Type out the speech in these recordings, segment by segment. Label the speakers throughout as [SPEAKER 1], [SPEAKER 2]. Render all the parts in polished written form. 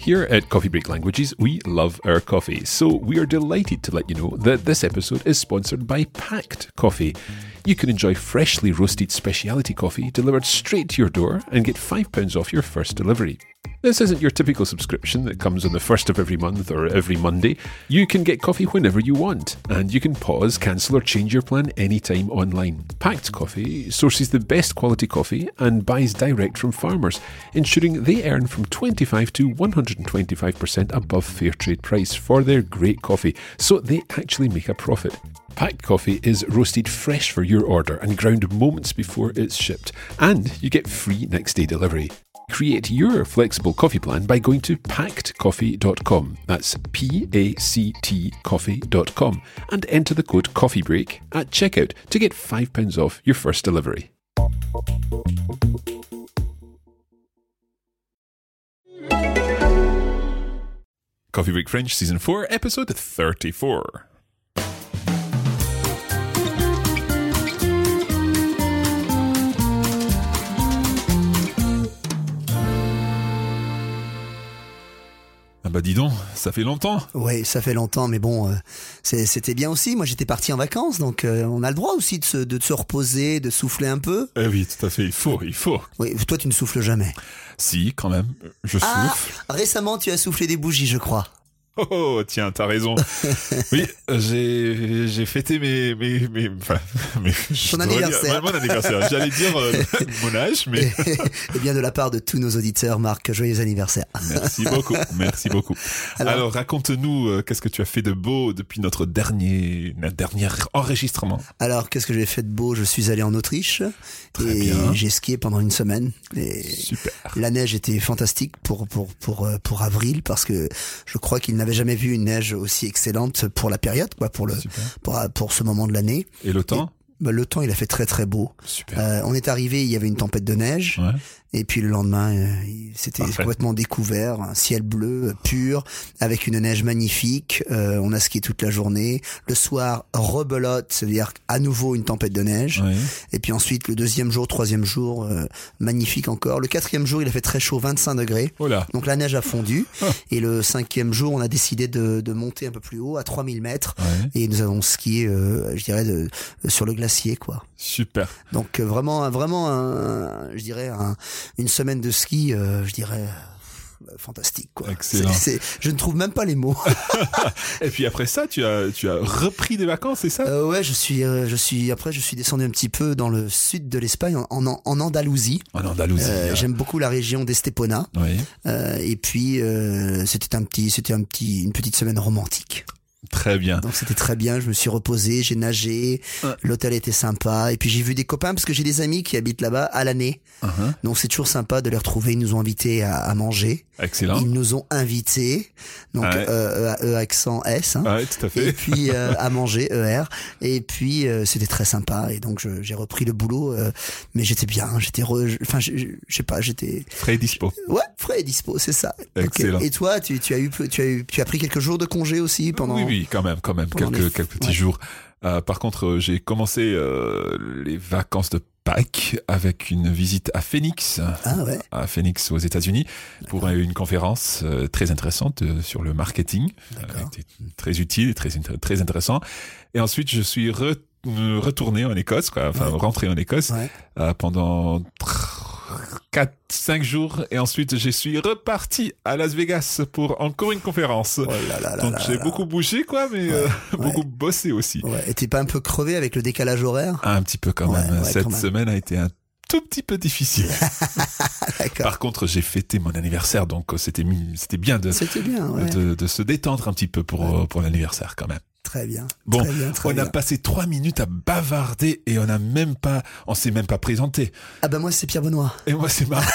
[SPEAKER 1] Here at Coffee Break Languages, we love our coffee, so we are delighted to let you know that this episode is sponsored by Pact Coffee. You can enjoy freshly roasted specialty coffee delivered straight to your door and get £5 off your first delivery. This isn't your typical subscription that comes on the first of every month or every Monday. You can get coffee whenever you want, and you can pause, cancel or change your plan anytime online. Pact Coffee sources the best quality coffee and buys direct from farmers, ensuring they earn from 25 to 125% above fair trade price for their great coffee, so they actually make a profit. Packed coffee is roasted fresh for your order and ground moments before it's shipped, and you get free next day delivery. Create your flexible coffee plan by going to packedcoffee.com, that's PACT coffee.com, and enter the code COFFEEBREAK at checkout to get £5 off your first delivery. Coffee Break French Season 4, Episode 34. Ah bah dis donc, ça fait longtemps.
[SPEAKER 2] Oui, ça fait longtemps, mais bon, c'était bien aussi. Moi, j'étais parti en vacances, donc on a le droit aussi de se reposer, de souffler un peu.
[SPEAKER 1] Eh oui, tout à fait, il faut.
[SPEAKER 2] Oui, toi, tu ne souffles jamais.
[SPEAKER 1] Si, quand même, je souffle.
[SPEAKER 2] Récemment, tu as soufflé des bougies, je crois.
[SPEAKER 1] Oh, tiens, t'as raison. Oui, j'ai fêté
[SPEAKER 2] ton anniversaire.
[SPEAKER 1] Mon anniversaire. J'allais dire mon âge, mais...
[SPEAKER 2] Et bien, de la part de tous nos auditeurs, Marc, joyeux anniversaire.
[SPEAKER 1] Merci beaucoup. Alors raconte-nous, qu'est-ce que tu as fait de beau depuis notre dernier enregistrement? Alors,
[SPEAKER 2] qu'est-ce que j'ai fait de beau? Je suis allé en Autriche.
[SPEAKER 1] Très bien.
[SPEAKER 2] J'ai skié pendant une semaine. Et
[SPEAKER 1] super.
[SPEAKER 2] La neige était fantastique pour avril, parce que je crois qu'il n'avait jamais vu une neige aussi excellente pour la période, quoi, pour ce moment de l'année.
[SPEAKER 1] Et le temps?
[SPEAKER 2] Le temps, il a fait très très beau.
[SPEAKER 1] Super.
[SPEAKER 2] On est arrivé, il y avait une tempête de neige. Ouais. Et puis le lendemain, c'était complètement découvert, un ciel bleu pur, avec une neige magnifique. On a skié toute la journée. Le soir, rebelote, c'est-à-dire à nouveau une tempête de neige. Ouais. Et puis ensuite, le deuxième jour, troisième jour, magnifique encore. Le quatrième jour, il a fait très chaud, 25 degrés. Oh là. Donc la neige a fondu. Et le cinquième jour, on a décidé de monter un peu plus haut, à 3000 mètres. Ouais. Et nous avons skié, je dirais, sur le glacier, quoi.
[SPEAKER 1] Super.
[SPEAKER 2] Donc vraiment, je dirais, une semaine de ski, je dirais, fantastique, quoi.
[SPEAKER 1] Excellent.
[SPEAKER 2] Je ne trouve même pas les mots.
[SPEAKER 1] Et puis après ça, tu as repris des vacances, c'est ça?
[SPEAKER 2] Ouais, je suis descendu un petit peu dans le sud de l'Espagne, en Andalousie.
[SPEAKER 1] En Andalousie.
[SPEAKER 2] J'aime beaucoup la région d'Estepona. Oui. Et puis c'était une petite semaine romantique.
[SPEAKER 1] Très bien.
[SPEAKER 2] Donc c'était très bien, je me suis reposé, j'ai nagé, l'hôtel était sympa, et puis j'ai vu des copains parce que j'ai des amis qui habitent là-bas à l'année. Donc c'est toujours sympa de les retrouver, ils nous ont invités à manger.
[SPEAKER 1] Excellent.
[SPEAKER 2] Ils nous ont invités, donc accent S, hein.
[SPEAKER 1] Ouais, tout à fait.
[SPEAKER 2] Et puis à manger, ER. Et puis c'était très sympa, et donc j'ai repris le boulot, mais j'étais bien, j'étais
[SPEAKER 1] frais et dispo.
[SPEAKER 2] Ouais, frais et dispo, c'est ça.
[SPEAKER 1] Excellent.
[SPEAKER 2] Et toi, tu as pris quelques jours de congé aussi pendant...
[SPEAKER 1] Oui, quand même, quelques petits jours. Par contre, j'ai commencé les vacances de Pâques avec une visite à Phoenix, à Phoenix aux États-Unis, pour une conférence très intéressante sur le marketing. C'était très utile et très intéressant. Et ensuite, je suis retourné en Écosse, rentré en Écosse pendant 4-5 jours, et ensuite je suis reparti à Las Vegas pour encore une conférence. Donc j'ai beaucoup bougé, quoi, mais beaucoup bossé aussi.
[SPEAKER 2] Ouais. Et t'es pas un peu crevé avec le décalage horaire?
[SPEAKER 1] Un petit peu quand même. Cette semaine a été un tout petit peu difficile. Par contre, j'ai fêté mon anniversaire, donc c'était bien de se détendre un petit peu pour l'anniversaire quand même.
[SPEAKER 2] Très bien.
[SPEAKER 1] Bon, on a passé 3 minutes à bavarder et on s'est même pas présenté.
[SPEAKER 2] Ah ben moi c'est Pierre Benoît.
[SPEAKER 1] Et moi c'est Marc.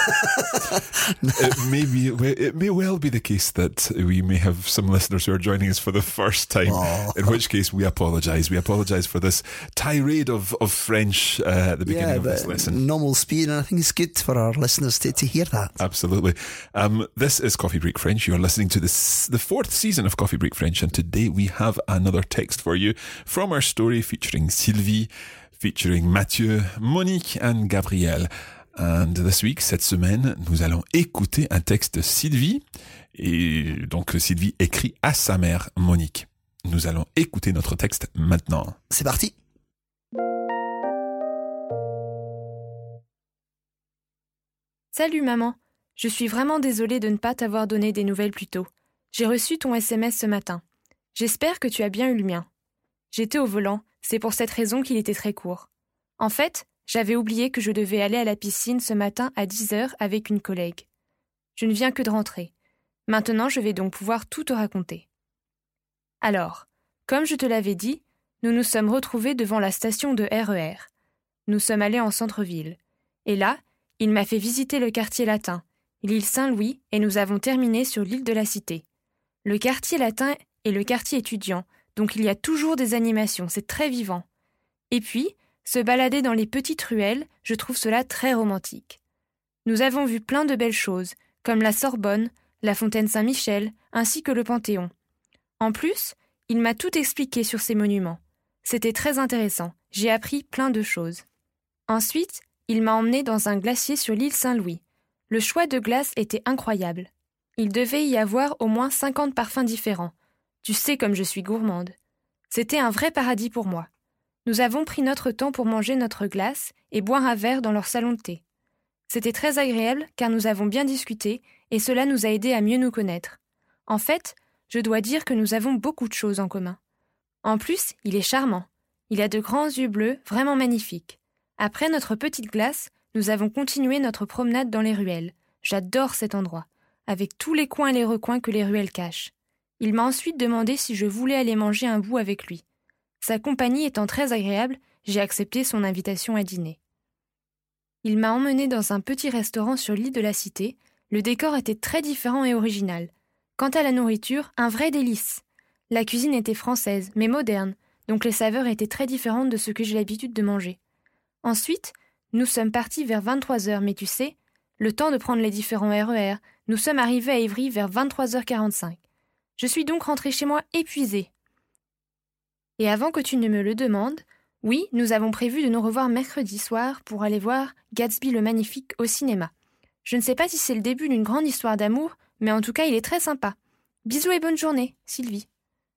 [SPEAKER 1] It may well be the case that we may have some listeners who are joining us for the first time. In which case we apologize. We apologize for this tirade of French at the beginning of this lesson.
[SPEAKER 2] Normal speed, and I think it's good for our listeners to hear that.
[SPEAKER 1] Absolutely. This is Coffee Break French. You are listening to the 4th season of Coffee Break French, and today we have another text for you from our story featuring Sylvie, featuring Mathieu, Monique and Gabrielle. And this week, cette semaine, nous allons écouter un texte de Sylvie. Et donc, Sylvie écrit à sa mère, Monique. Nous allons écouter notre texte maintenant.
[SPEAKER 2] C'est parti.
[SPEAKER 3] Salut maman, je suis vraiment désolée de ne pas t'avoir donné des nouvelles plus tôt. J'ai reçu ton SMS ce matin. J'espère que tu as bien eu le mien. J'étais au volant, c'est pour cette raison qu'il était très court. En fait, j'avais oublié que je devais aller à la piscine ce matin à 10h avec une collègue. Je ne viens que de rentrer. Maintenant, je vais donc pouvoir tout te raconter. Alors, comme je te l'avais dit, nous nous sommes retrouvés devant la station de RER. Nous sommes allés en centre-ville. Et là, il m'a fait visiter le quartier latin, l'île Saint-Louis, et nous avons terminé sur l'île de la Cité. Le quartier latin est le quartier étudiant, donc il y a toujours des animations, c'est très vivant. Et puis, se balader dans les petites ruelles, je trouve cela très romantique. Nous avons vu plein de belles choses, comme la Sorbonne, la fontaine Saint-Michel, ainsi que le Panthéon. En plus, il m'a tout expliqué sur ces monuments. C'était très intéressant, j'ai appris plein de choses. Ensuite, il m'a emmené dans un glacier sur l'île Saint-Louis. Le choix de glace était incroyable. Il devait y avoir au moins 50 parfums différents. Tu sais comme je suis gourmande. C'était un vrai paradis pour moi. Nous avons pris notre temps pour manger notre glace et boire un verre dans leur salon de thé. C'était très agréable car nous avons bien discuté et cela nous a aidés à mieux nous connaître. En fait, je dois dire que nous avons beaucoup de choses en commun. En plus, il est charmant. Il a de grands yeux bleus vraiment magnifiques. Après notre petite glace, nous avons continué notre promenade dans les ruelles. J'adore cet endroit, avec tous les coins et les recoins que les ruelles cachent. Il m'a ensuite demandé si je voulais aller manger un bout avec lui. Sa compagnie étant très agréable, j'ai accepté son invitation à dîner. Il m'a emmené dans un petit restaurant sur l'île de la Cité. Le décor était très différent et original. Quant à la nourriture, un vrai délice. La cuisine était française, mais moderne, donc les saveurs étaient très différentes de ce que j'ai l'habitude de manger. Ensuite, nous sommes partis vers 23h, mais tu sais, le temps de prendre les différents RER, nous sommes arrivés à Ivry vers 23h45. Je suis donc rentrée chez moi épuisée. Et avant que tu ne me le demandes, oui, nous avons prévu de nous revoir mercredi soir pour aller voir Gatsby le Magnifique au cinéma. Je ne sais pas si c'est le début d'une grande histoire d'amour, mais en tout cas, il est très sympa. Bisous et bonne journée, Sylvie.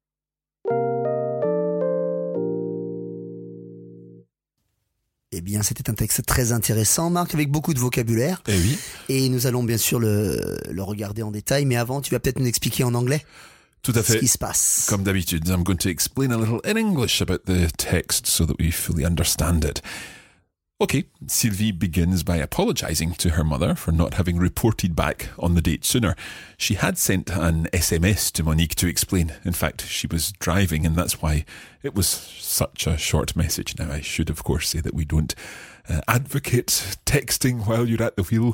[SPEAKER 2] Eh bien, c'était un texte très intéressant, Marc, avec beaucoup de vocabulaire.
[SPEAKER 1] Eh oui.
[SPEAKER 2] Et nous allons bien sûr le regarder en détail, mais avant, tu vas peut-être nous expliquer en anglais
[SPEAKER 1] Tout à fait.
[SPEAKER 2] ce qui se passe.
[SPEAKER 1] Comme d'habitude, I'm going to explain a little in English about the text so that we fully understand it. Okay, Sylvie begins by apologising to her mother for not having reported back on the date sooner. She had sent an SMS to Monique to explain. In fact, she was driving and that's why it was such a short message. Now, I should, of course, say that we don't advocate texting while you're at the wheel,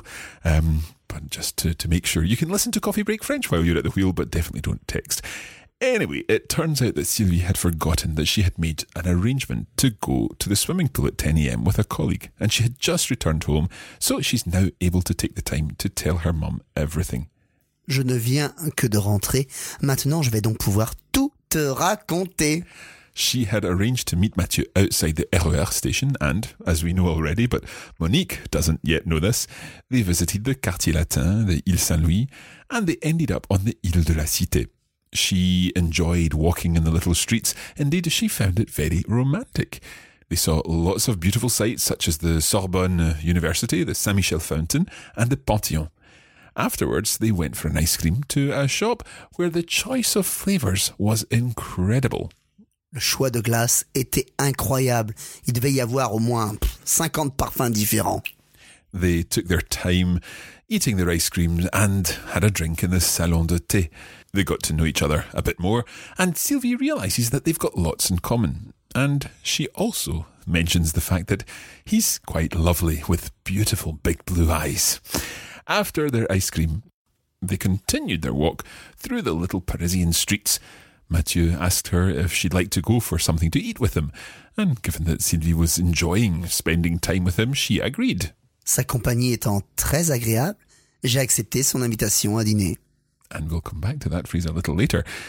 [SPEAKER 1] but just to make sure. You can listen to Coffee Break French while you're at the wheel, but definitely don't text. Anyway, it turns out that Sylvie had forgotten that she had made an arrangement to go to the swimming pool at 10 a.m. with a colleague, and she had just returned home, so she's now able to take the time to tell her mum everything.
[SPEAKER 2] Je ne viens que de rentrer. Maintenant, je vais donc pouvoir tout te raconter.
[SPEAKER 1] She had arranged to meet Mathieu outside the RER station and, as we know already, but Monique doesn't yet know this, they visited the Quartier Latin, the Île Saint-Louis, and they ended up on the Île de la Cité. She enjoyed walking in the little streets. Indeed, she found it very romantic. They saw lots of beautiful sights such as the Sorbonne University, the Saint-Michel Fountain, and the Panthéon. Afterwards, they went for an ice cream to a shop where the choice of flavours was incredible.
[SPEAKER 2] Le choix de glace était incroyable. Il devait y avoir au moins 50 parfums différents.
[SPEAKER 1] They took their time eating their ice cream and had a drink in the salon de thé. They got to know each other a bit more, and Sylvie realises that they've got lots in common. And she also mentions the fact that he's quite lovely with beautiful big blue eyes. After their ice cream, they continued their walk through the little Parisian streets. Mathieu asked her if she'd like to go for something to eat with him, and given that Sylvie was enjoying spending time with him, she agreed.
[SPEAKER 2] Sa compagnie étant très agréable, j'ai accepté son invitation à dîner.
[SPEAKER 1] And we'll come back to that phrase a little later.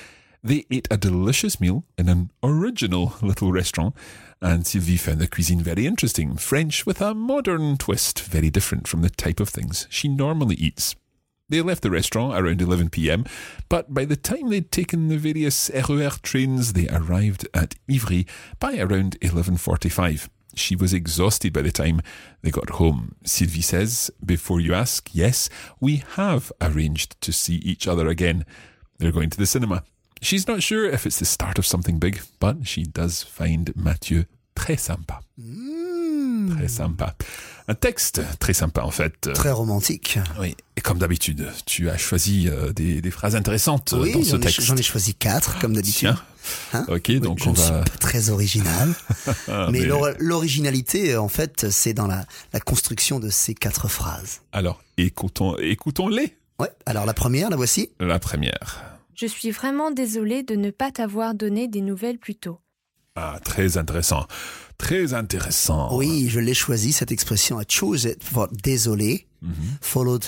[SPEAKER 1] They ate a delicious meal in an original little restaurant, and Sylvie found the cuisine very interesting, French with a modern twist, very different from the type of things she normally eats. They left the restaurant around 11 p.m, but by the time they'd taken the various RER trains, they arrived at Ivry by around 11:45. She was exhausted by the time they got home. Sylvie says, before you ask, yes, we have arranged to see each other again. They're going to the cinema. She's not sure if it's the start of something big, but she does find Mathieu très sympa. Très sympa. Un texte très sympa, en fait.
[SPEAKER 2] Très romantique.
[SPEAKER 1] Oui. Et comme d'habitude, tu as choisi des phrases intéressantes dans ce texte.
[SPEAKER 2] J'en ai choisi 4, comme d'habitude.
[SPEAKER 1] Tiens.
[SPEAKER 2] Hein?
[SPEAKER 1] Ok,
[SPEAKER 2] oui,
[SPEAKER 1] donc
[SPEAKER 2] je
[SPEAKER 1] on
[SPEAKER 2] ne
[SPEAKER 1] va...
[SPEAKER 2] suis pas très original. mais
[SPEAKER 1] mais...
[SPEAKER 2] l'originalité, en fait, c'est dans la construction de ces 4 phrases.
[SPEAKER 1] Alors, écoutons-les.
[SPEAKER 2] Ouais. Alors, la première, la voici.
[SPEAKER 1] La première.
[SPEAKER 3] Je suis vraiment désolée de ne pas t'avoir donné des nouvelles plus tôt.
[SPEAKER 1] Ah, très intéressant. Très intéressant.
[SPEAKER 2] Oui, je l'ai choisi, cette expression. I chose it for désolé, followed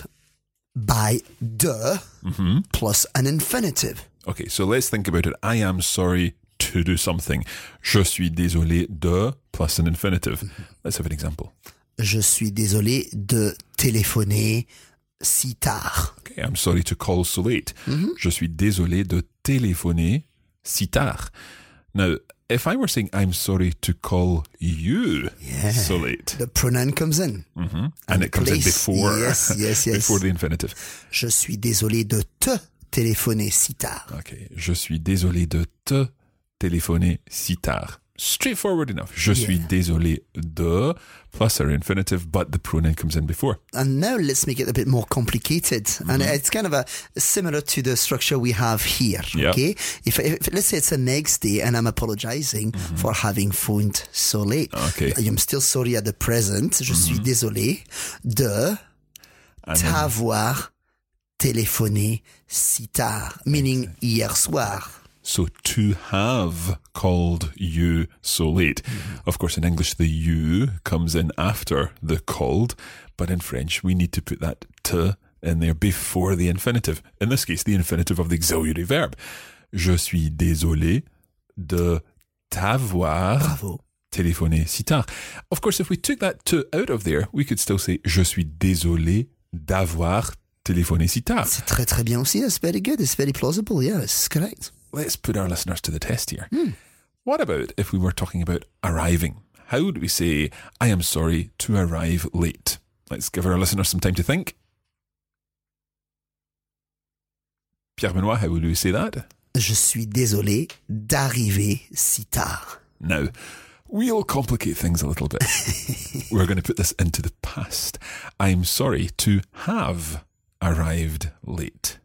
[SPEAKER 2] by de, plus an infinitive.
[SPEAKER 1] Okay, so let's think about it. I am sorry to do something. Je suis désolé de, plus an infinitive. Let's have an example.
[SPEAKER 2] Je suis désolé de téléphoner si tard.
[SPEAKER 1] Okay, I'm sorry to call so late. Je suis désolé de téléphoner si tard. Now, if I were saying I'm sorry to call you so late.
[SPEAKER 2] The pronoun comes in.
[SPEAKER 1] And it comes in before,
[SPEAKER 2] yes.
[SPEAKER 1] before the infinitive.
[SPEAKER 2] Je suis désolé de te téléphoner si tard.
[SPEAKER 1] Okay, je suis désolé de te téléphoner si tard. Straightforward enough. Je suis désolé de, plus our infinitive, but the pronoun comes in before.
[SPEAKER 2] And now let's make it a bit more complicated. And it's kind of similar to the structure we have here.
[SPEAKER 1] Yeah.
[SPEAKER 2] Okay. If let's say it's the next day and I'm apologizing for having phoned so late.
[SPEAKER 1] Okay.
[SPEAKER 2] I'm still sorry at the present. Je suis désolé de t'avoir téléphoné si tard. Meaning hier soir.
[SPEAKER 1] So to have called you so late. Of course, in English, the you comes in after the called, but in French, we need to put that te in there before the infinitive. In this case, the infinitive of the auxiliary verb. Je suis désolé de t'avoir téléphoné si tard. Of course, if we took that te out of there, we could still say je suis désolé d'avoir téléphoné si tard.
[SPEAKER 2] C'est très très bien aussi. It's very good. It's very plausible. Yeah, it's correct.
[SPEAKER 1] Let's put our listeners to the test here. What about if we were talking about arriving? How would we say, I am sorry to arrive late? Let's give our listeners some time to think. Pierre Benoit, how would we say that?
[SPEAKER 2] Je suis désolé d'arriver si tard.
[SPEAKER 1] Now, we'll complicate things a little bit. We're going to put this into the past. I'm sorry to have arrived late.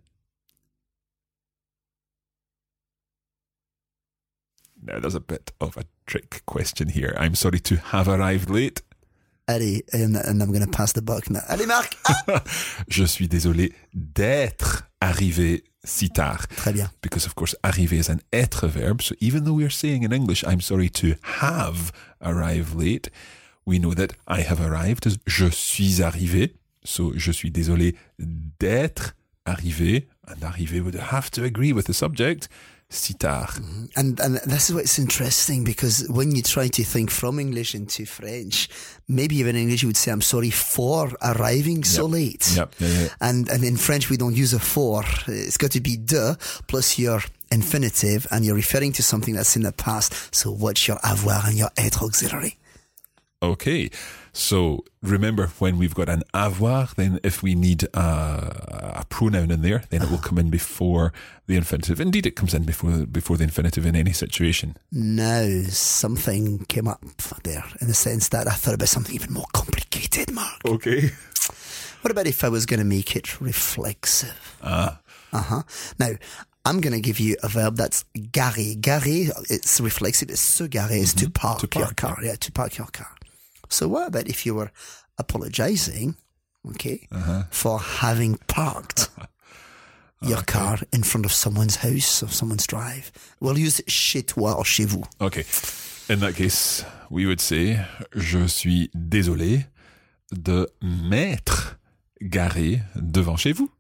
[SPEAKER 1] Now, there's a bit of a trick question here. I'm sorry to have arrived late.
[SPEAKER 2] Allez, and I'm going to pass the buck now. Allez, Marc!
[SPEAKER 1] Je suis désolé d'être arrivé si tard.
[SPEAKER 2] Très bien.
[SPEAKER 1] Because, of course, arriver is an être verb. So even though we're saying in English, I'm sorry to have arrived late, we know that I have arrived as je suis arrivé. So, je suis désolé d'être arrivé. And arrivé would have to agree with the subject. Si tard.
[SPEAKER 2] And this is what's interesting, because when you try to think from English into French, maybe even in English you would say, I'm sorry for arriving so late.
[SPEAKER 1] Yep.
[SPEAKER 2] And in French we don't use a for. It's got to be de plus your infinitive, and you're referring to something that's in the past. So what's your avoir and your être auxiliary?
[SPEAKER 1] Okay. So remember, when we've got an avoir, then if we need a pronoun in there, then it will come in before the infinitive. Indeed, it comes in before the infinitive in any situation.
[SPEAKER 2] Now, something came up there in the sense that I thought about something even more complicated, Mark.
[SPEAKER 1] Okay.
[SPEAKER 2] What about if I was going to make it reflexive? Now, I'm going to give you a verb that's garer. Garer, it's reflexive. It's se garer, is to park your car. Yeah, to park your car. So what about if you were apologizing, for having parked your car in front of someone's house or someone's drive? We'll use chez toi or chez vous.
[SPEAKER 1] Okay. In that case, we would say, je suis désolé de m'être garé devant chez vous.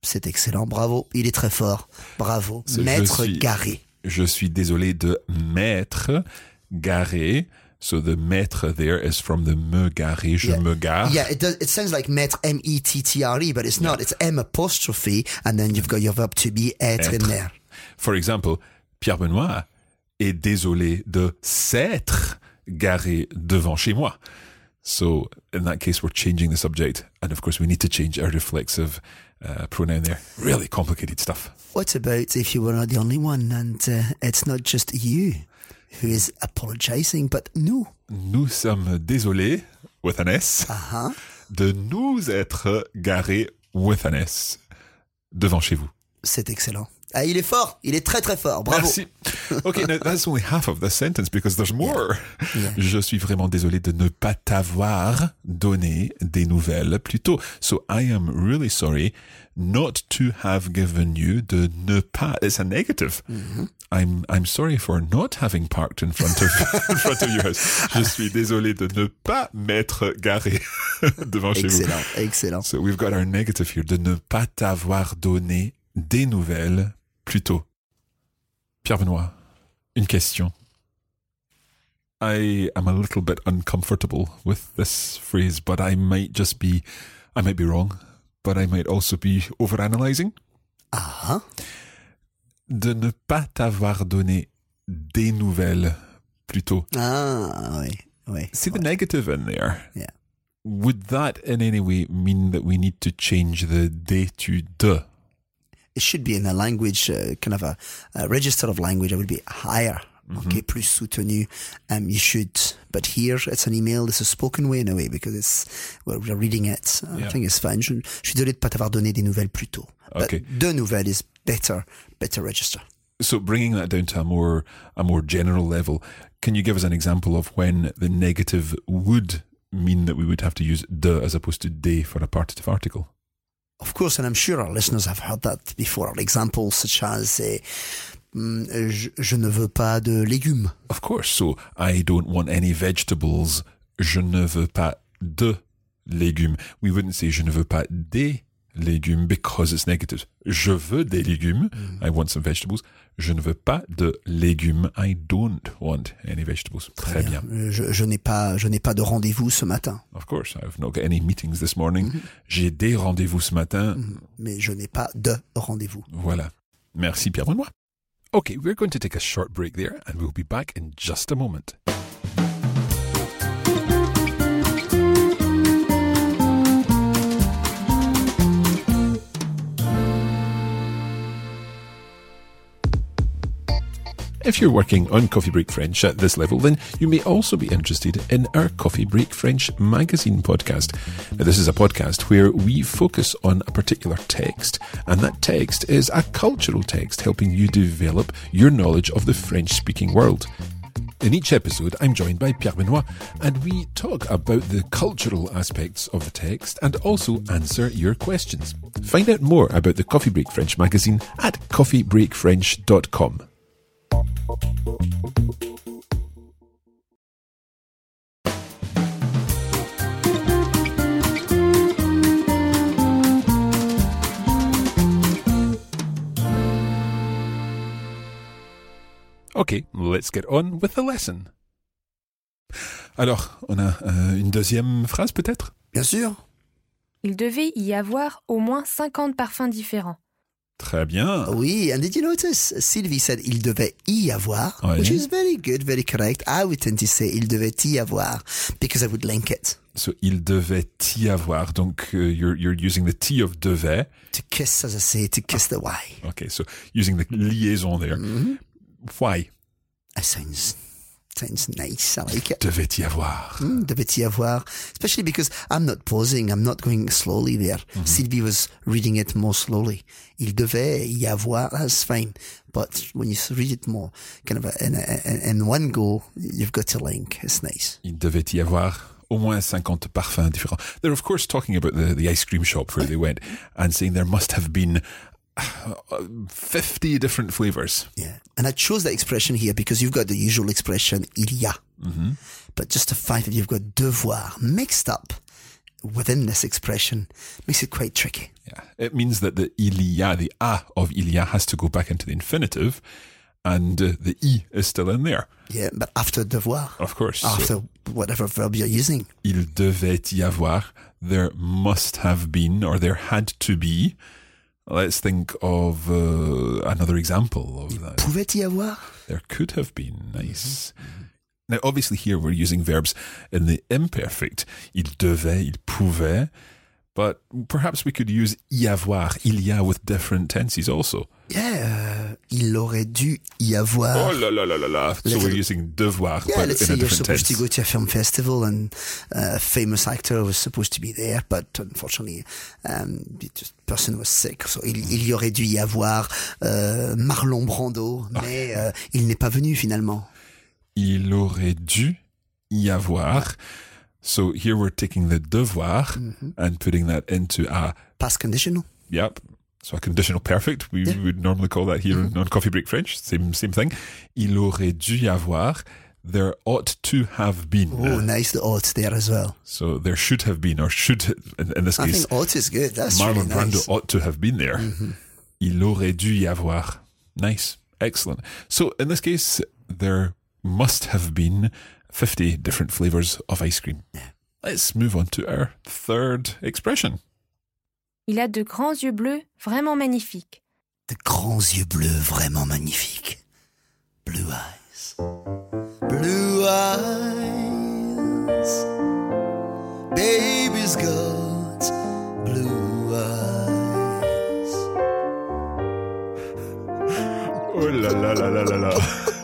[SPEAKER 2] C'est excellent, bravo, il est très fort, bravo. M'être garé.
[SPEAKER 1] Je suis désolé de m'être garé. So the m'être there is from the me garer, je me gare.
[SPEAKER 2] Yeah, it sounds like m'être, M-E-T-T-R-E, but it's not. It's M apostrophe, and then you've got your verb to be, être in there.
[SPEAKER 1] For example, Pierre Benoît est désolé de s'être garé devant chez moi. So in that case, we're changing the subject. And of course, we need to change our reflexive pronoun there. Really complicated stuff.
[SPEAKER 2] What about if you were not the only one and it's not just you who is apologizing, but nous?
[SPEAKER 1] Nous sommes désolés, with an S, de nous être garés, with an S, devant chez vous.
[SPEAKER 2] C'est excellent. Ah, il est fort. Il est très très fort. Bravo.
[SPEAKER 1] Merci. Okay, now that's only half of the sentence because there's more.
[SPEAKER 2] Yeah.
[SPEAKER 1] Je suis vraiment désolé de ne pas t'avoir donné des nouvelles plus tôt. So I am really sorry not to have given you de ne pas. It's a negative. I'm sorry for not having parked in front of your house. Je suis désolé de ne pas m'être garé devant chez vous.
[SPEAKER 2] Excellent, excellent.
[SPEAKER 1] So we've got our negative here, de ne pas t'avoir donné des nouvelles plus tôt. Pierre Benoît, une question. I am a little bit uncomfortable with this phrase, but I might be wrong, but I might also be overanalyzing. De ne pas t'avoir donné des nouvelles plus tôt.
[SPEAKER 2] Oui.
[SPEAKER 1] See the negative in there?
[SPEAKER 2] Yeah.
[SPEAKER 1] Would that in any way mean that we need to change the des to de?
[SPEAKER 2] It should be in a language, kind of a register of language. It would be higher. Okay, plus soutenu. You should, but here it's an email. It's a spoken way in a way because we're reading it. I think it's fine. Je suis désolé de pas t'avoir donné des nouvelles plus tôt.
[SPEAKER 1] Okay.
[SPEAKER 2] But de nouvelles is better register.
[SPEAKER 1] So bringing that down to a more general level, can you give us an example of when the negative would mean that we would have to use de as opposed to des for a partitive article?
[SPEAKER 2] Of course, and I'm sure our listeners have heard that before. Examples such as je ne veux pas de légumes.
[SPEAKER 1] Of course. So I don't want any vegetables. Je ne veux pas de légumes. We wouldn't say je ne veux pas des légumes because it's negative. Je veux des légumes. I want some vegetables. Je ne veux pas de légumes. I don't want any vegetables. Très bien.
[SPEAKER 2] Je n'ai pas de rendez-vous ce matin.
[SPEAKER 1] Of course, I've not got any meetings this morning. J'ai des rendez-vous ce matin.
[SPEAKER 2] Mais je n'ai pas de rendez-vous.
[SPEAKER 1] Voilà. Merci Pierre Benoît. Okay, we're going to take a short break there and we'll be back in just a moment. If you're working on Coffee Break French at this level, then you may also be interested in our Coffee Break French magazine podcast. Now, this is a podcast where we focus on a particular text, and that text is a cultural text helping you develop your knowledge of the French-speaking world. In each episode, I'm joined by Pierre Benoît, and we talk about the cultural aspects of the text and also answer your questions. Find out more about the Coffee Break French magazine at coffeebreakfrench.com. Okay, let's get on with the lesson. Alors, on a une deuxième phrase peut-être?
[SPEAKER 2] Bien sûr.
[SPEAKER 3] Il devait y avoir au moins 50 parfums différents.
[SPEAKER 1] Très bien.
[SPEAKER 2] Oui, and did you notice Sylvie said il devait y avoir, which is very good, very correct. I would tend to say il devait y avoir because I would link it.
[SPEAKER 1] So il devait y avoir. Donc you're using the T of devait.
[SPEAKER 2] To kiss, as I say, to kiss the Y.
[SPEAKER 1] Okay, so using the liaison there. Why?
[SPEAKER 2] It sounds nice. I like it.
[SPEAKER 1] Devait y avoir.
[SPEAKER 2] Devait y avoir. Especially because I'm not pausing. I'm not going slowly there. Sylvie was reading it more slowly. Il devait y avoir. That's fine. But when you read it more, kind of in one go, you've got to link. It's nice.
[SPEAKER 1] Il devait y avoir au moins 50 parfums différents. They're of course talking about the ice cream shop where they went and saying there must have been 50 different flavors.
[SPEAKER 2] Yeah. And I chose that expression here because you've got the usual expression il y a. But just the fact that you've got devoir mixed up within this expression makes it quite tricky.
[SPEAKER 1] Yeah, it means that the il y a, the a of il y a has to go back into the infinitive, and the I is still in there.
[SPEAKER 2] Yeah, but after devoir.
[SPEAKER 1] Of course.
[SPEAKER 2] After whatever verb you're using.
[SPEAKER 1] Il devait y avoir, there must have been, or there had to be. Let's think of another example of that.
[SPEAKER 2] Pouvait y avoir?
[SPEAKER 1] There could have been. Nice. Mm-hmm. Now, obviously here we're using verbs in the imperfect. Il devait, il pouvait. But perhaps we could use y avoir, il y a with different tenses also.
[SPEAKER 2] Yeah, il aurait dû y avoir.
[SPEAKER 1] Oh la la la la la. So we're using devoir,
[SPEAKER 2] yeah,
[SPEAKER 1] but
[SPEAKER 2] let's
[SPEAKER 1] in
[SPEAKER 2] say
[SPEAKER 1] a
[SPEAKER 2] you're
[SPEAKER 1] different
[SPEAKER 2] supposed
[SPEAKER 1] tense.
[SPEAKER 2] to go to a film festival and a famous actor was supposed to be there, but unfortunately, person was sick. So il y aurait dû y avoir Marlon Brando, mais il n'est pas venu finalement.
[SPEAKER 1] Il aurait dû y avoir. So here we're taking the devoir and putting that into a
[SPEAKER 2] past conditional.
[SPEAKER 1] Yep. So a conditional perfect. We would normally call that here on Coffee Break French. Same thing. Il aurait dû y avoir. There ought to have been.
[SPEAKER 2] Oh, nice. The ought there as well.
[SPEAKER 1] So there should have been, or should, in this case.
[SPEAKER 2] I think ought is good. That's
[SPEAKER 1] Marlon
[SPEAKER 2] really nice.
[SPEAKER 1] Brando ought to have been there. Il aurait dû y avoir. Nice. Excellent. So in this case, there must have been 50 different flavors of ice cream.
[SPEAKER 2] Yeah.
[SPEAKER 1] Let's move on to our third expression.
[SPEAKER 3] Il a de grands yeux bleus vraiment magnifiques.
[SPEAKER 2] De grands yeux bleus vraiment magnifiques. Blue eyes. Blue eyes. Baby's got blue eyes.
[SPEAKER 1] Oh la la la la la la.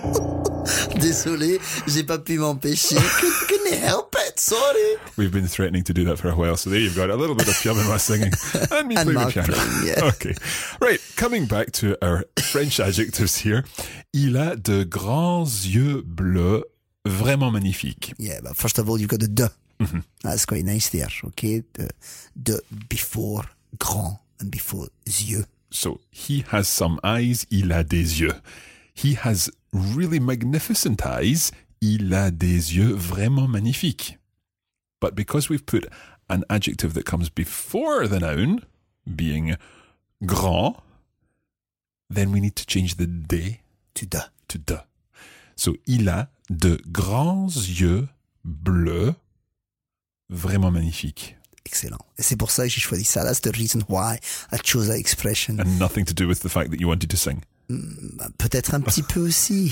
[SPEAKER 2] Désolé, j'ai pas pu m'empêcher. Couldn't help it, sorry.
[SPEAKER 1] We've been threatening to do that for a while, so there you've got a little bit of Pierre Benoit singing and me
[SPEAKER 2] And
[SPEAKER 1] playing the
[SPEAKER 2] Mark
[SPEAKER 1] piano.
[SPEAKER 2] playing, yeah.
[SPEAKER 1] Okay. Right, coming back to our French adjectives here. Il a de grands yeux bleus vraiment magnifiques.
[SPEAKER 2] Yeah, but first of all, you've got the de. That's quite nice there, okay? De before grand and before yeux.
[SPEAKER 1] So he has some eyes, il a des yeux. He has really magnificent eyes, il a des yeux vraiment magnifiques. But because we've put an adjective that comes before the noun, being grand, then we need to change the de
[SPEAKER 2] To de.
[SPEAKER 1] to de. So, il a de grands yeux bleus vraiment magnifiques.
[SPEAKER 2] Excellent. Et c'est pour ça que j'ai choisi ça. That's the reason why I chose that expression.
[SPEAKER 1] And nothing to do with the fact that you wanted to sing.
[SPEAKER 2] Peut-être un petit peu aussi.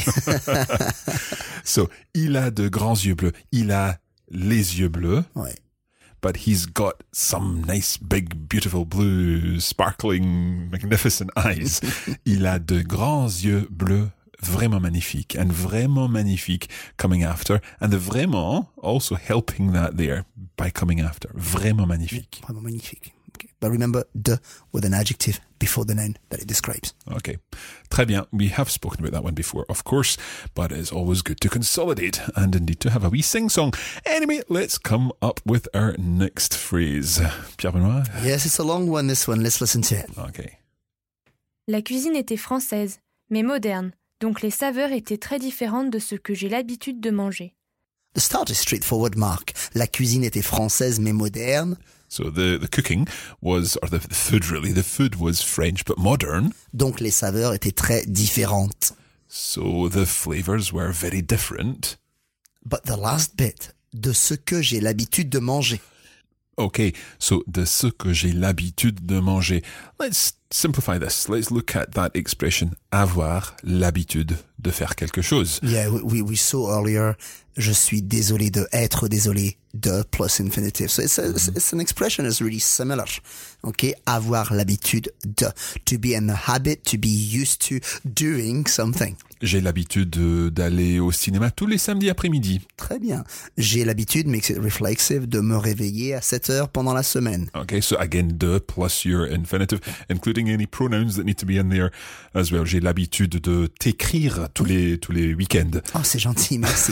[SPEAKER 1] So, il a de grands yeux bleus. Il a les yeux bleus.
[SPEAKER 2] Ouais.
[SPEAKER 1] But he's got some nice, big, beautiful, blue, sparkling, magnificent eyes. Il a de grands yeux bleus vraiment magnifiques, and vraiment magnifique coming after, and the vraiment also helping that there by coming after. Vraiment magnifique.
[SPEAKER 2] Vraiment magnifique. Okay. But remember, de with an adjective before the noun that it describes.
[SPEAKER 1] Okay. Très bien. We have spoken about that one before, of course, but it's always good to consolidate and indeed to have a wee sing-song. Anyway, let's come up with our next phrase. Pierre Benoit?
[SPEAKER 2] Yes, it's a long one, this one. Let's listen to it.
[SPEAKER 1] Okay.
[SPEAKER 3] La cuisine était française, mais moderne, donc les saveurs étaient très différentes de ce que j'ai l'habitude de manger.
[SPEAKER 2] The start is straightforward, Mark. La cuisine était française mais moderne.
[SPEAKER 1] So the cooking was, or the food really, the food was French but modern.
[SPEAKER 2] Donc les saveurs étaient très différentes.
[SPEAKER 1] So the flavors were very different.
[SPEAKER 2] But the last bit, de ce que j'ai l'habitude de manger.
[SPEAKER 1] Okay, so de ce que j'ai l'habitude de manger. Let's simplify this. Let's look at that expression, avoir l'habitude de faire quelque chose.
[SPEAKER 2] Yeah, we saw earlier, je suis désolé de être désolé de plus infinitive. So it's an expression that's really similar. Okay, avoir l'habitude de. To be in the habit, to be used to doing something.
[SPEAKER 1] J'ai l'habitude d'aller au cinéma tous les samedis après-midi.
[SPEAKER 2] Très bien. J'ai l'habitude, makes it reflexive, de me réveiller à 7 heures pendant la semaine.
[SPEAKER 1] Okay, so again, de plus your infinitive, including any pronouns that need to be in there as well. J'ai l'habitude de t'écrire tous les week-ends.
[SPEAKER 2] Oh, c'est gentil, merci.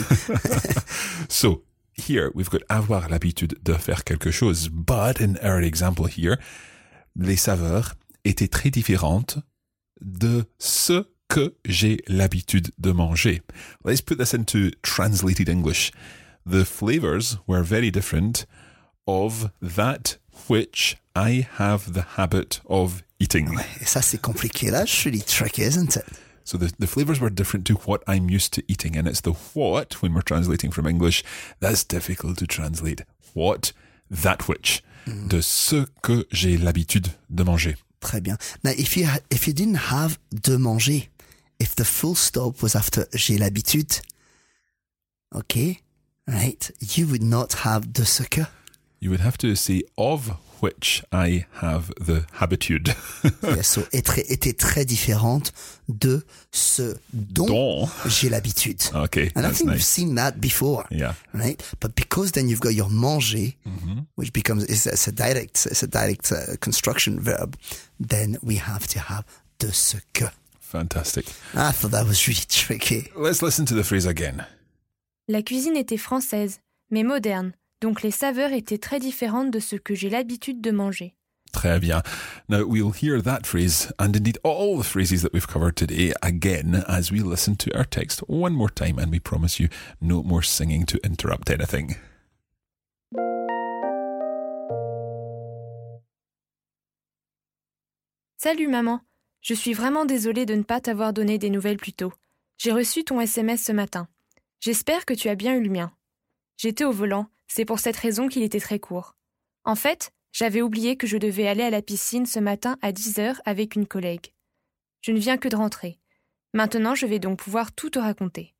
[SPEAKER 1] So, here, we've got avoir l'habitude de faire quelque chose. But in our example here, les saveurs étaient très différentes de ce que j'ai l'habitude de manger. Let's put this into translated English. The flavors were very different of that which I have the habit of eating.
[SPEAKER 2] Ouais, et ça, c'est compliqué. That's really tricky, isn't it?
[SPEAKER 1] So the flavors were different to what I'm used to eating, and it's the what, when we're translating from English, that's difficult to translate. What, that which, de ce que j'ai l'habitude de manger.
[SPEAKER 2] Très bien. Now, if you didn't have de manger, if the full stop was after j'ai l'habitude, okay, right, you would not have de ce que.
[SPEAKER 1] You would have to say of which I have the habitude.
[SPEAKER 2] Yeah, so était très différente de ce dont j'ai l'habitude.
[SPEAKER 1] Okay,
[SPEAKER 2] and I
[SPEAKER 1] that's
[SPEAKER 2] think
[SPEAKER 1] nice.
[SPEAKER 2] we've seen that before.
[SPEAKER 1] Yeah.
[SPEAKER 2] Right? But because then you've got your manger, which becomes it's a direct construction verb, then we have to have de ce que.
[SPEAKER 1] Fantastic.
[SPEAKER 2] I thought that was really tricky.
[SPEAKER 1] Let's listen to the phrase again.
[SPEAKER 3] La cuisine était française, mais moderne, donc les saveurs étaient très différentes de ce que j'ai l'habitude de manger.
[SPEAKER 1] Très bien. Now we'll hear that phrase and indeed all the phrases that we've covered today again as we listen to our text one more time, and we promise you no more singing to interrupt anything.
[SPEAKER 3] Salut maman, je suis vraiment désolée de ne pas t'avoir donné des nouvelles plus tôt. J'ai reçu ton SMS ce matin. J'espère que tu as bien eu le mien. J'étais au volant, c'est pour cette raison qu'il était très court. En fait, j'avais oublié que je devais aller à la piscine ce matin à 10h avec une collègue. Je ne viens que de rentrer. Maintenant, je vais donc pouvoir tout te raconter.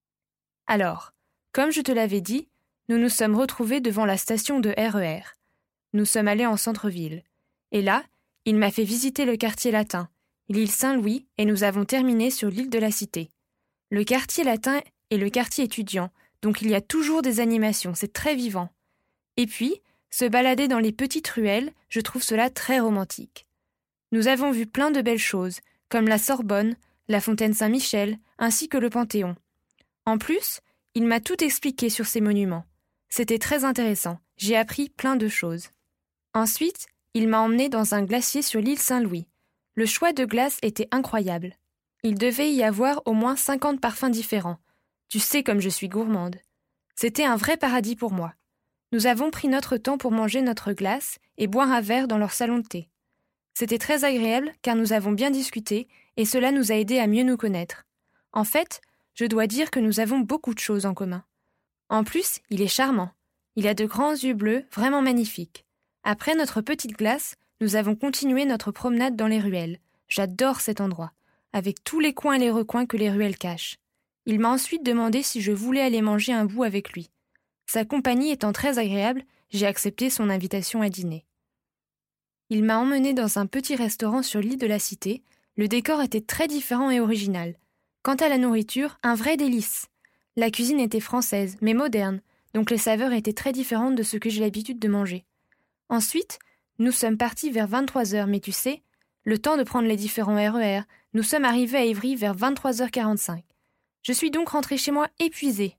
[SPEAKER 3] Alors, comme je te l'avais dit, nous nous sommes retrouvés devant la station de RER. Nous sommes allés en centre-ville. Et là, il m'a fait visiter le quartier latin, l'île Saint-Louis, et nous avons terminé sur l'île de la Cité. Le quartier latin est le quartier étudiant, donc il y a toujours des animations, c'est très vivant. Et puis, se balader dans les petites ruelles, je trouve cela très romantique. Nous avons vu plein de belles choses, comme la Sorbonne, la fontaine Saint-Michel, ainsi que le Panthéon. En plus, il m'a tout expliqué sur ces monuments. C'était très intéressant, j'ai appris plein de choses. Ensuite, il m'a emmené dans un glacier sur l'île Saint-Louis. Le choix de glace était incroyable. Il devait y avoir au moins 50 parfums différents. Tu sais comme je suis gourmande. C'était un vrai paradis pour moi. Nous avons pris notre temps pour manger notre glace et boire un verre dans leur salon de thé. C'était très agréable car nous avons bien discuté et cela nous a aidés à mieux nous connaître. En fait, je dois dire que nous avons beaucoup de choses en commun. En plus, il est charmant. Il a de grands yeux bleus vraiment magnifiques. Après notre petite glace, nous avons continué notre promenade dans les ruelles. J'adore cet endroit, avec tous les coins et les recoins que les ruelles cachent. Il m'a ensuite demandé si je voulais aller manger un bout avec lui. Sa compagnie étant très agréable, j'ai accepté son invitation à dîner. Il m'a emmené dans un petit restaurant sur l'île de la Cité. Le décor était très différent et original. Quant à la nourriture, un vrai délice. La cuisine était française, mais moderne, donc les saveurs étaient très différentes de ce que j'ai l'habitude de manger. Ensuite, nous sommes partis vers 23h, mais tu sais, le temps de prendre les différents RER, nous sommes arrivés à Ivry vers 23h45. Je suis donc rentrée chez moi épuisée.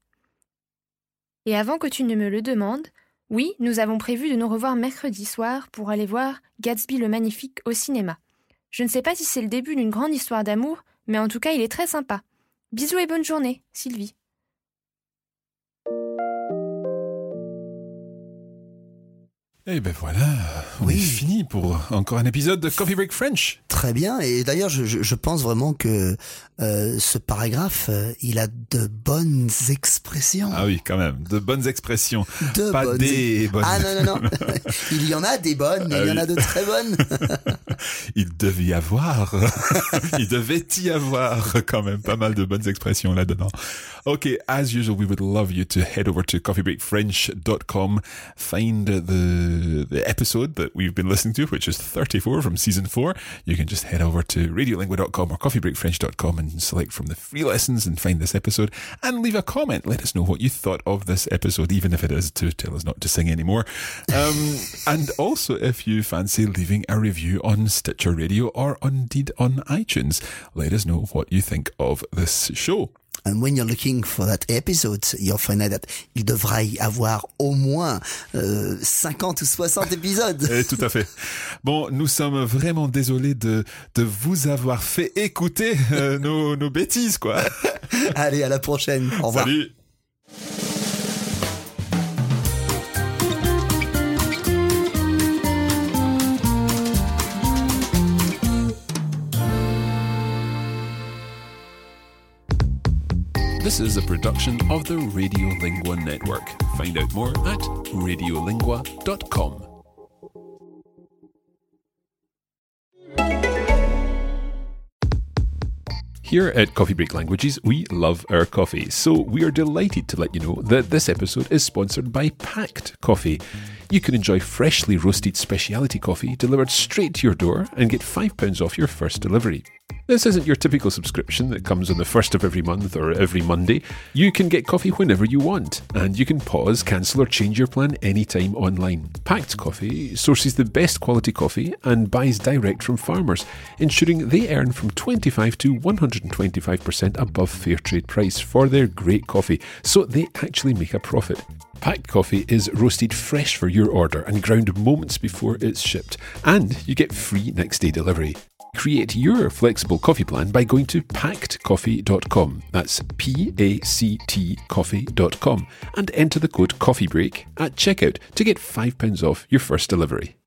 [SPEAKER 3] Et avant que tu ne me le demandes, oui, nous avons prévu de nous revoir mercredi soir pour aller voir Gatsby le Magnifique au cinéma. Je ne sais pas si c'est le début d'une grande histoire d'amour, mais en tout cas, il est très sympa. Bisous et bonne journée, Sylvie.
[SPEAKER 1] Et ben voilà, on est fini pour encore un épisode de Coffee Break French.
[SPEAKER 2] Très bien, et d'ailleurs je pense vraiment que ce paragraphe, il a de bonnes expressions.
[SPEAKER 1] Ah oui, quand même, de bonnes expressions.
[SPEAKER 2] Pas
[SPEAKER 1] bonnes.
[SPEAKER 2] Ah non. Il y en a des bonnes, mais il y en a de très bonnes.
[SPEAKER 1] Il devait y avoir quand même pas mal de bonnes expressions là-dedans. Okay, as usual, we would love you to head over to coffeebreakfrench.com, find the episode that we've been listening to, which is 34 from season 4. You can just head over to radiolingua.com or coffeebreakfrench.com and select from the free lessons and find this episode and leave a comment. Let us know what you thought of this episode, even if it is to tell us not to sing anymore. And also, if you fancy leaving a review on Stitcher Radio or indeed on iTunes, let us know what you think of this show.
[SPEAKER 2] And when you're looking for that episode, you'll find out that il devra y avoir au moins 50 ou 60 épisodes.
[SPEAKER 1] Tout à fait. Bon, nous sommes vraiment désolés de vous avoir fait écouter nos bêtises, quoi.
[SPEAKER 2] Allez, à la prochaine. Au revoir.
[SPEAKER 1] Salut. This is a production of the Radiolingua Network. Find out more at radiolingua.com. Here at Coffee Break Languages, we love our coffee, so we are delighted to let you know that this episode is sponsored by Pact Coffee. You can enjoy freshly roasted specialty coffee delivered straight to your door and get £5 off your first delivery. This isn't your typical subscription that comes on the first of every month or every Monday. You can get coffee whenever you want, and you can pause, cancel or change your plan anytime online. Pact Coffee sources the best quality coffee and buys direct from farmers, ensuring they earn from 25 to 125% above fair trade price for their great coffee, so they actually make a profit. Pact Coffee is roasted fresh for your order and ground moments before it's shipped, and you get free next day delivery. Create your flexible coffee plan by going to pactcoffee.com. That's PACT coffee.com and enter the code COFFEEBREAK at checkout to get £5 off your first delivery.